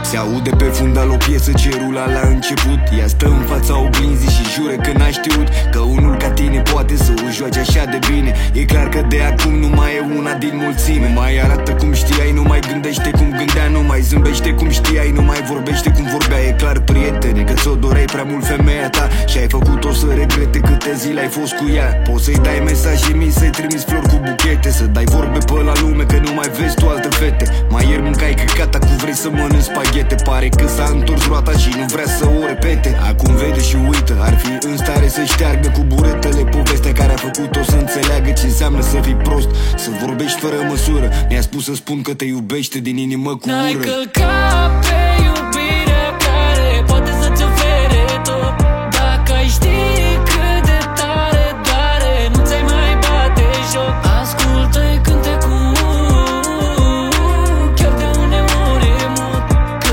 Se aude pe fundal o piesă ce rula la început. Ea stă în fața oglinzii și jură că n-a știut că unul ca tine poate să o joace așa de bine. E clar că de acum nu mai e una din mulțime. Nu mai arată cum știai, nu mai gândește cum gândea, nu mai zâmbește cum știai, nu mai vorbește cum vorbea. E clar, prietene, că ți-o doreai prea mult femeia ta și ai făcut-o să regrete câte zile ai fost cu ea. Poți să-i dai mesaje mici, să-i trimiți flori cu buchete, să dai vorbe pe la lume că nu mai vezi tu alte fete. Mai ieri mâncai căcata cu vrei să mănânci spaghete. Pare că s-a întors roata și nu vrea să o repete. Acum vede și uită, ar fi în stare să șteargă cu buretele povestea care a făcut-o să înțeleagă ce înseamnă să fii prost, să vorbești fără măsură. Mi-a spus să spun că te iubește din inimă cu ură. N-ai călcat pe iubirea care poate să-ți ofere tot. Dacă ai ști cât de tare doare, nu ți-ai mai bate joc. Ascultă-i cântecul, chiar de uneori e mult. Că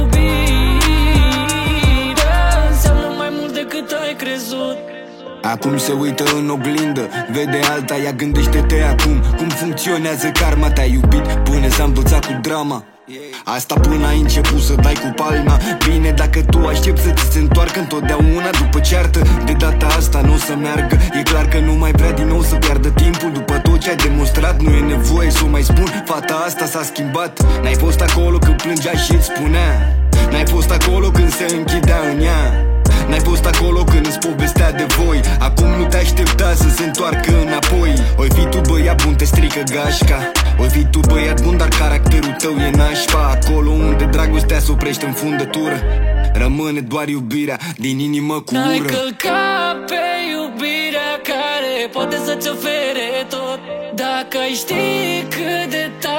iubirea înseamnă mai mult decât ai crezut. Acum se uită în oglindă, vede alta, ea gândește-te acum cum funcționează karma. Te-ai iubit până s-a învățat cu drama. Asta până ai început să dai cu palma. Bine, dacă tu aștepți să ți se întoarcă întotdeauna după ceartă, de data asta nu o să meargă. E clar că nu mai vrea din nou să piardă timpul. După tot ce ai demonstrat, nu e nevoie să o mai spun. Fata asta s-a schimbat. N-ai fost acolo când plângea și îți spunea, n-ai fost acolo când se închidea în ea, n-ai fost acolo când îți povestea de voi. Acum nu te aștepta să se întoarcă înapoi. Oi fi tu băiat bun, te strică gașca. Oi fi tu băiat bun, dar caracterul tău e nașpa. Acolo unde dragostea se oprește în fundătură, rămâne doar iubirea din inimă cu ură. N-ai călcat pe iubirea care poate să-ți ofere tot. Dacă ai ști cât de tare